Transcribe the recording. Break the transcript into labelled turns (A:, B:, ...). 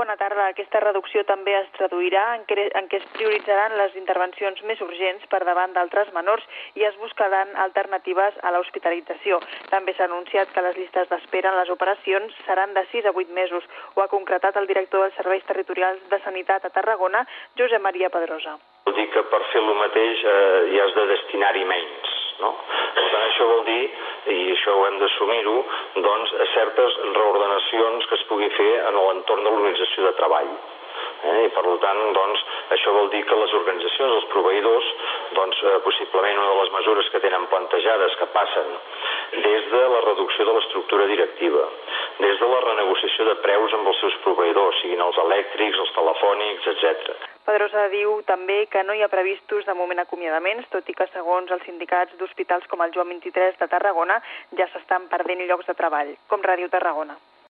A: Bona tarda. Aquesta reducció també es traduirà en què es prioritzaran les intervencions més urgents per davant d'altres menors i es buscaran alternatives a l'hospitalització. També s'ha anunciat que les llistes d'espera en les operacions seran de 6 a 8 mesos. Ho ha concretat el director dels Serveis Territorials de Sanitat a Tarragona, Josep Maria Pedrosa.
B: Vol dir que per fer el mateix ja has de destinar-hi menys, no? Per tant, això vol dir, i això ho hem d'assumir-ho, doncs, certes reordenacions que es pugui fer en l'entorn de l'organització de treball. I per tant, doncs, això vol dir que les organitzacions, els proveïdors, doncs, possiblement una de les mesures que tenen plantejades que passen des de la reducció de l'estructura directiva, des de la renegociació de preus amb els seus proveïdors, siguin els elèctrics, els telefònics, etc.
A: Pedrosa diu també que no hi ha previstos de moment acomiadaments, tot i que segons els sindicats d'hospitals com el Joan 23 de Tarragona ja s'estan perdent llocs de treball, com Ràdio Tarragona.